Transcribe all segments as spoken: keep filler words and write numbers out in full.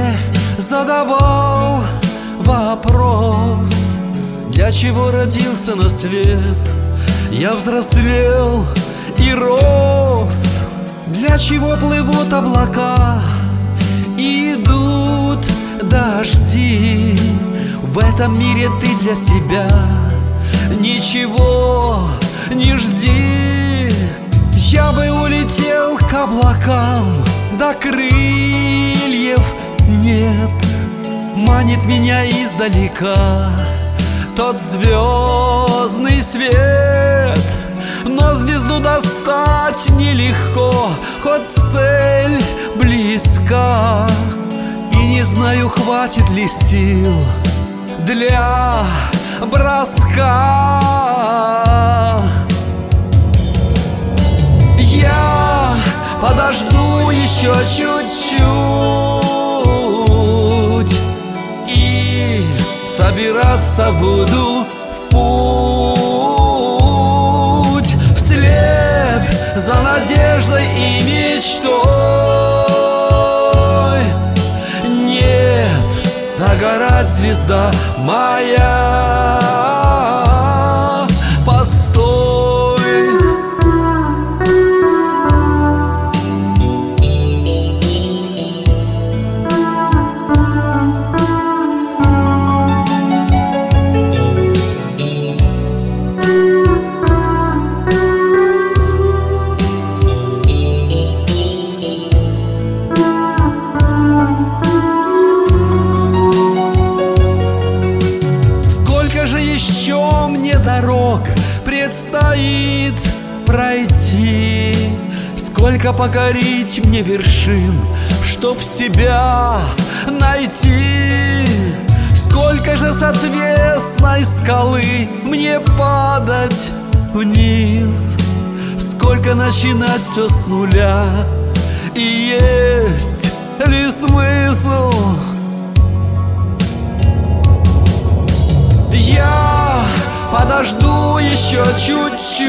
себе задавал вопрос: для чего родился на свет? Я взрослел и рос. Для чего плывут облака и идут дожди? В этом мире ты для себя ничего не жди. Я бы улетел к облакам, да крыльев нет. Манит меня издалека тот звездный свет. Но звезду достать нелегко, хоть цель близка. И не знаю, хватит ли сил для броска. Я подожду еще чуть-чуть и собираться буду в путь, вслед за надеждой и мечтой. Нет, догорать, звезда моя, постой. Еще мне дорог предстоит пройти, сколько покорить мне вершин, чтоб себя найти. Сколько же с отвесной скалы мне падать вниз, сколько начинать все с нуля, и есть ли смысл? Я подожду еще чуть-чуть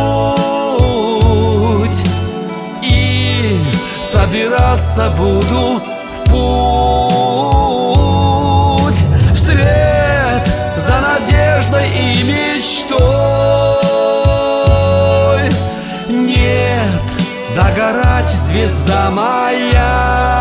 и собираться буду в путь, вслед за надеждой и мечтой. Нет, догорать, звезда моя,